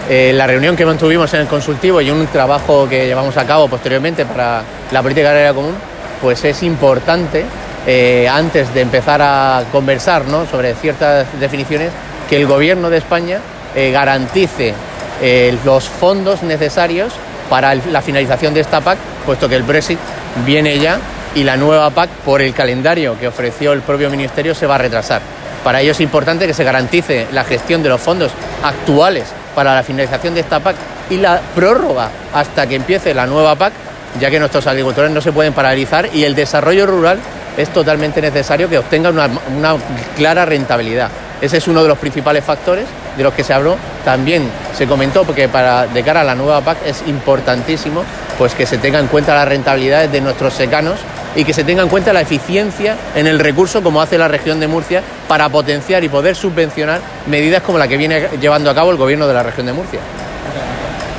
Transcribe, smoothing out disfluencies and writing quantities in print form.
La reunión que mantuvimos en el consultivo y un trabajo que llevamos a cabo posteriormente para la política agraria común, pues es importante, antes de empezar a conversar, ¿no?, sobre ciertas definiciones, que el Gobierno de España garantice los fondos necesarios para la finalización de esta PAC, puesto que el Brexit viene ya y la nueva PAC, por el calendario que ofreció el propio Ministerio, se va a retrasar. Para ello es importante que se garantice la gestión de los fondos actuales para la finalización de esta PAC y la prórroga hasta que empiece la nueva PAC, ya que nuestros agricultores no se pueden paralizar y el desarrollo rural es totalmente necesario que obtenga una clara rentabilidad. Ese es uno de los principales factores de los que se habló. También se comentó porque de cara a la nueva PAC es importantísimo pues que se tenga en cuenta las rentabilidades de nuestros secanos y que se tenga en cuenta la eficiencia en el recurso, como hace la región de Murcia, para potenciar y poder subvencionar medidas como la que viene llevando a cabo el Gobierno de la región de Murcia.